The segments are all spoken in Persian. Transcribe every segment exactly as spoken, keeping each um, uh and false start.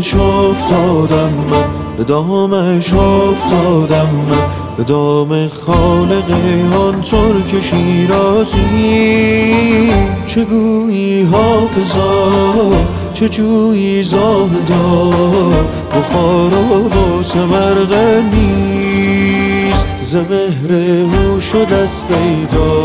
دامش افتادم من، به دامش افتادم من، به دام خالق آن ترک شیرازی. چه گویی حافظا، چه جویی زاهدا، بخارا و سمرقندیز، ز مهر او شدست پیدا.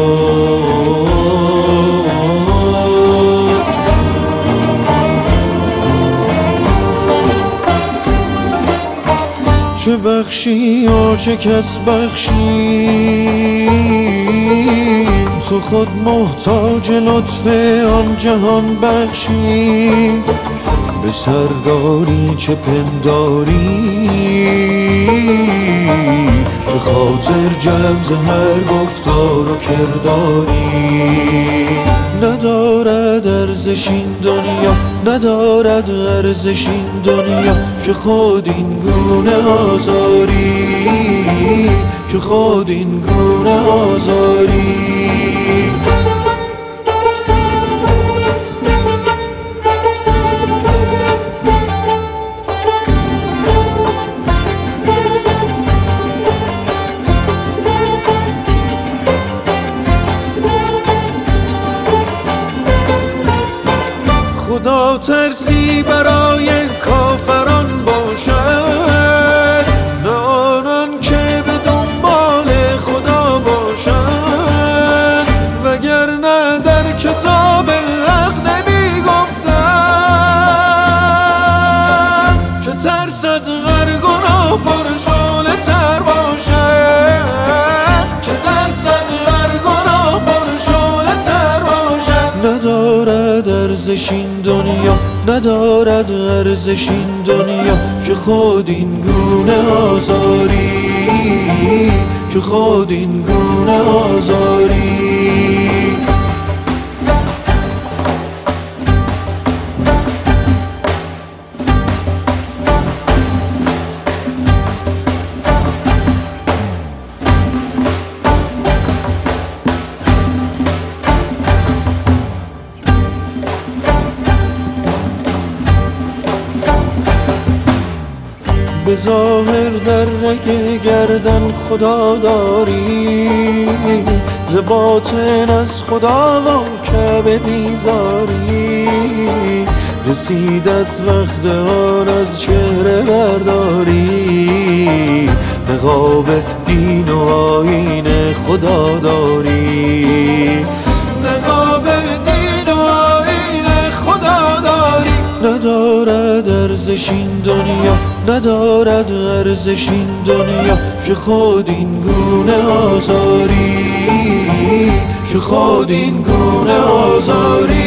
چه بخشی و چه کس بخشی، تو خود محتاج لطف آن جهان بخشی. به سرداری چه پنداری، به خاطر جمع ز هر گفتار و کرداری. ندارد ارزش این دنیا، ندارد ارزش این دنیا، که خود این گونه آزاری، که خود این گونه آزاری. خدا ترسی برای کافران باشد، نه آنان که به دنبال خدا باشد. وگرنه در کتاب حق نمی گفتن که ترس از هر گناه پرشعله تر باشد، که ترس از هر گناه پرشعله تر باشد. ندارد ارزش این دنیا، ندارد ارزش این دنیا، که خود این گونه آزاری، که خود این گونه آزاری. به ظاهر در رگ گردن خدا داری، ز باطن از خدا و کعبه بیزاری. رسید از وقت آن از چهره برداری، نقاب دین و آیین خدا داری، نقاب دین و آیین خدا داری. ندارد ارزش این دنیا، ندارد ارزش این دنیا، که خود این گونه آزاری، که خود این گونه آزاری.